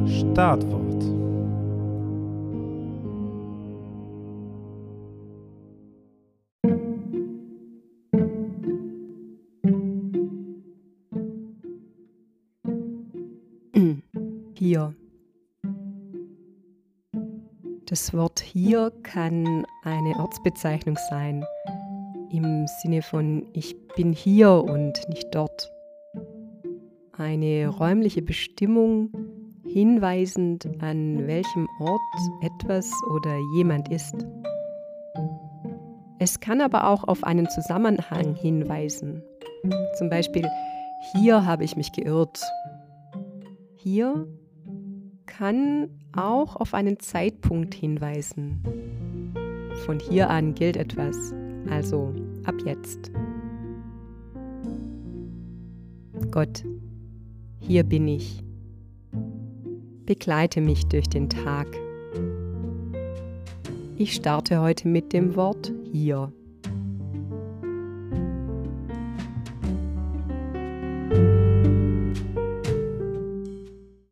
Startwort. Hier. Das Wort hier kann eine Ortsbezeichnung sein, im Sinne von ich bin hier und nicht dort. Eine räumliche Bestimmung, hinweisend an welchem Ort etwas oder jemand ist. Es kann aber auch auf einen Zusammenhang hinweisen. Zum Beispiel, hier habe ich mich geirrt. Hier kann auch auf einen Zeitpunkt hinweisen. Von hier an gilt etwas, also ab jetzt. Gott, hier bin ich. Begleite mich durch den Tag. Ich starte heute mit dem Wort hier.